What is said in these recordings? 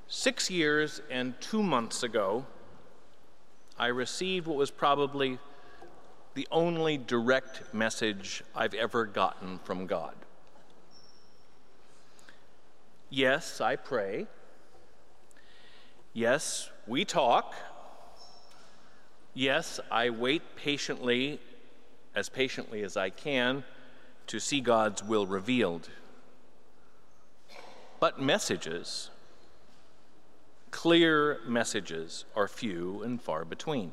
6 years and 2 months ago, I received what was probably the only direct message I've ever gotten from God. Yes, I pray. Yes, we talk. Yes, I wait patiently as I can, to see God's will revealed. But messages, clear messages, are few and far between.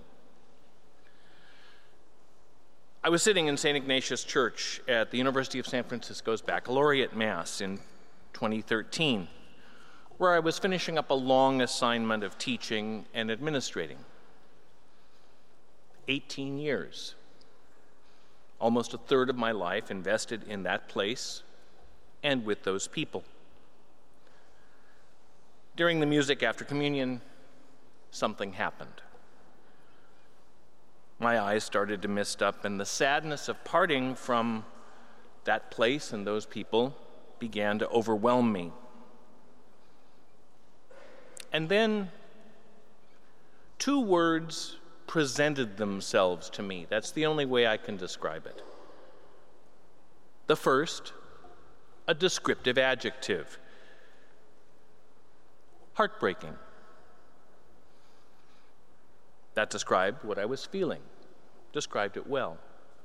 I was sitting in St. Ignatius Church at the University of San Francisco's Baccalaureate Mass in 2013, where I was finishing up a long assignment of teaching and administrating. 18 years, almost a third of my life invested in that place and with those people. During the music after communion, something happened. My eyes started to mist up, and the sadness of parting from that place and those people began to overwhelm me. And then 2 words presented themselves to me. That's the only way I can describe it. The first, a descriptive adjective: heartbreaking. That described what I was feeling, described it well.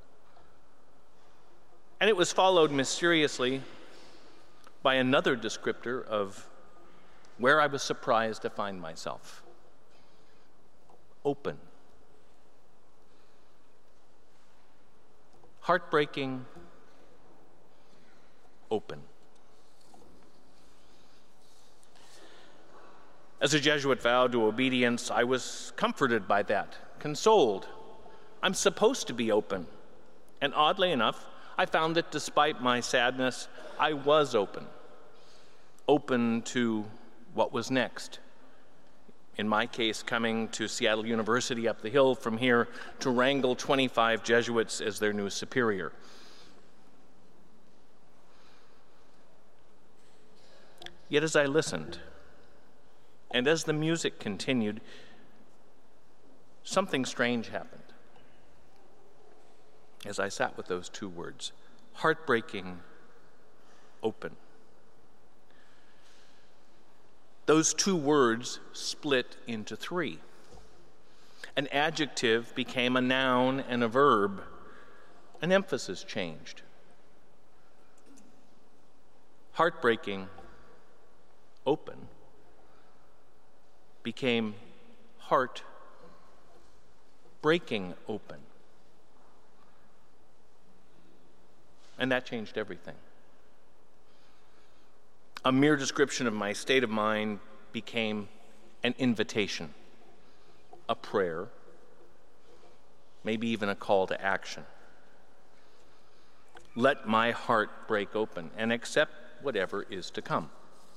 And it was followed mysteriously by another descriptor of where I was surprised to find myself: open. Heartbreaking, open. As a Jesuit vowed to obedience, I was comforted by that, consoled. I'm supposed to be open. And oddly enough, I found that despite my sadness, I was open to what was next. In my case, coming to Seattle University up the hill from here to wrangle 25 Jesuits as their new superior. Yet as I listened, and as the music continued, something strange happened. As I sat with those 2 words, heartbreaking, open. Those 2 words split into 3. An adjective became a noun and a verb. An emphasis changed. Heartbreaking, open became heart breaking open. And that changed everything. A mere description of my state of mind became an invitation, a prayer, maybe even a call to action. Let my heart break open and accept whatever is to come.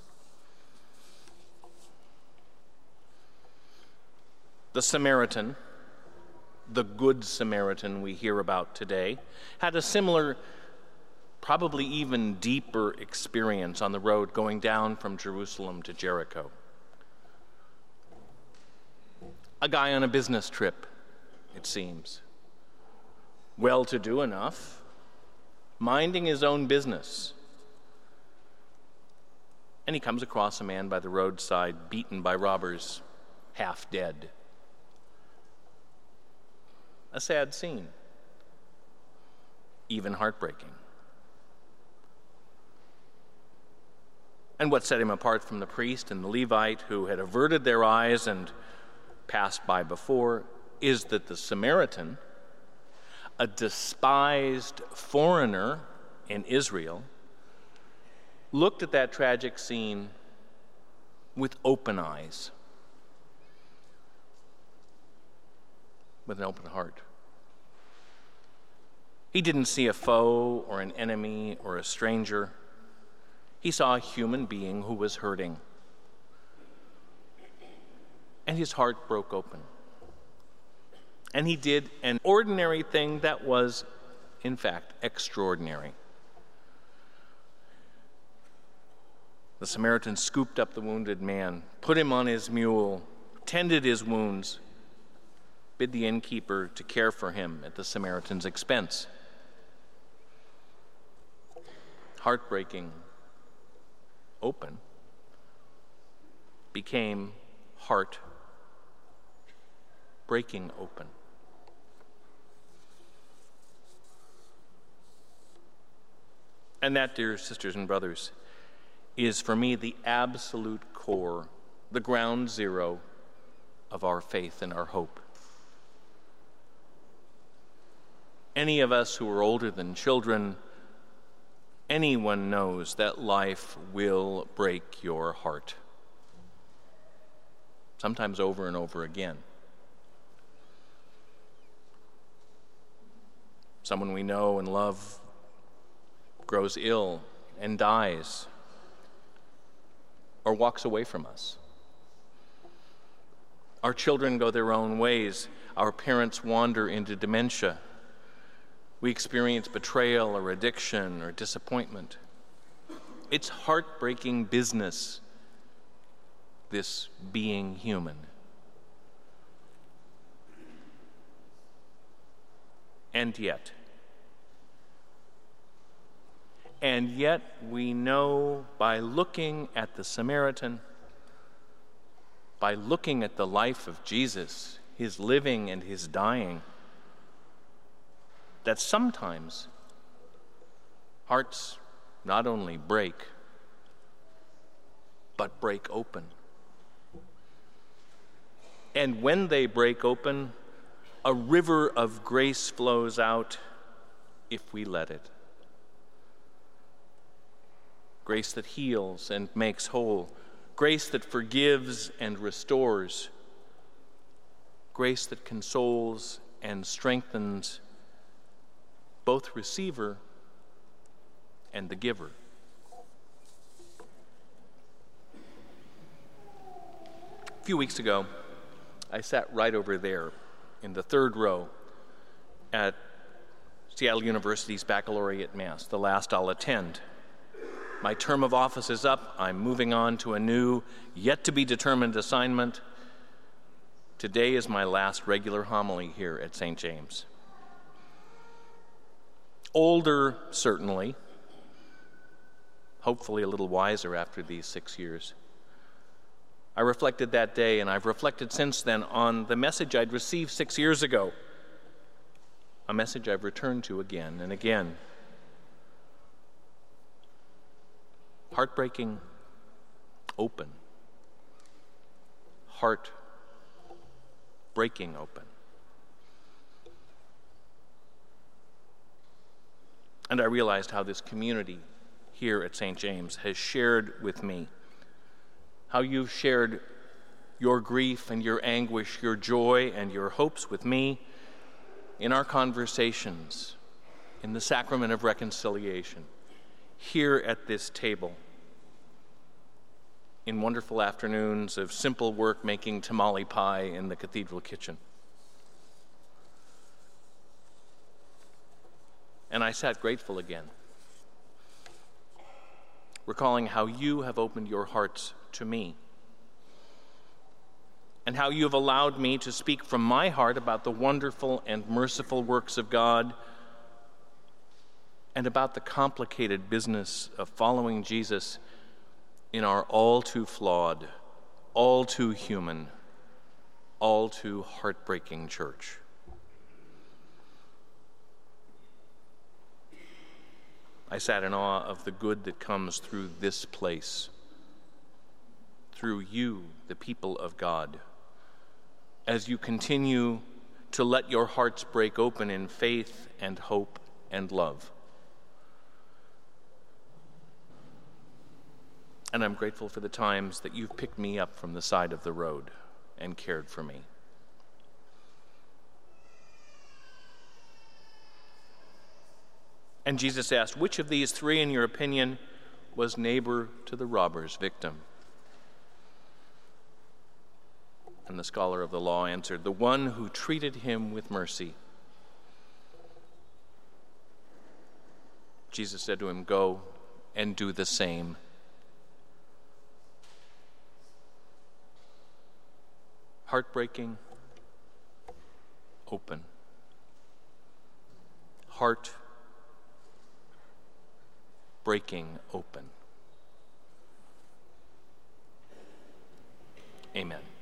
The Samaritan, the Good Samaritan we hear about today, had a similar, probably even deeper experience on the road going down from Jerusalem to Jericho. A guy on a business trip, it seems. Well-to-do enough, minding his own business. And he comes across a man by the roadside, beaten by robbers, half dead. A sad scene, even heartbreaking. And what set him apart from the priest and the Levite who had averted their eyes and passed by before is that the Samaritan, a despised foreigner in Israel, looked at that tragic scene with open eyes, with an open heart. He didn't see a foe or an enemy or a stranger. He saw a human being who was hurting. And his heart broke open. And he did an ordinary thing that was, in fact, extraordinary. The Samaritan scooped up the wounded man, put him on his mule, tended his wounds, bid the innkeeper to care for him at the Samaritan's expense. Heartbreaking open became heart breaking open. And that, dear sisters and brothers, is for me the absolute core, the ground zero of our faith and our hope. Any of us who are older than children, anyone knows that life will break your heart, sometimes over and over again. Someone we know and love grows ill and dies, or walks away from us. Our children go their own ways. Our parents wander into dementia. We experience betrayal or addiction or disappointment. It's heartbreaking business, this being human. And yet we know by looking at the Samaritan, by looking at the life of Jesus, his living and his dying, that sometimes hearts not only break, but break open. And when they break open, a river of grace flows out if we let it. Grace that heals and makes whole. Grace that forgives and restores. Grace that consoles and strengthens both receiver and the giver. A few weeks ago, I sat right over there in the third row at Seattle University's baccalaureate mass, the last I'll attend. My term of office is up. I'm moving on to a new, yet-to-be-determined assignment. Today is my last regular homily here at St. James. Older, certainly, hopefully a little wiser after these 6 years. I reflected that day, and I've reflected since then on the message I'd received 6 years ago, a message I've returned to again and again. Heartbreaking, open. Heart breaking open. And I realized how this community here at St. James has shared with me, how you've shared your grief and your anguish, your joy and your hopes with me in our conversations, in the sacrament of reconciliation, here at this table, in wonderful afternoons of simple work making tamale pie in the cathedral kitchen. And I sat grateful again, recalling how you have opened your hearts to me, and how you have allowed me to speak from my heart about the wonderful and merciful works of God, and about the complicated business of following Jesus in our all too flawed, all too human, all too heartbreaking church. I sat in awe of the good that comes through this place, through you, the people of God, as you continue to let your hearts break open in faith and hope and love. And I'm grateful for the times that you've picked me up from the side of the road and cared for me. And Jesus asked, which of these three, in your opinion, was neighbor to the robber's victim? And the scholar of the law answered, the one who treated him with mercy. Jesus said to him, go and do the same. heartbreaking, open. Heart breaking open. Amen.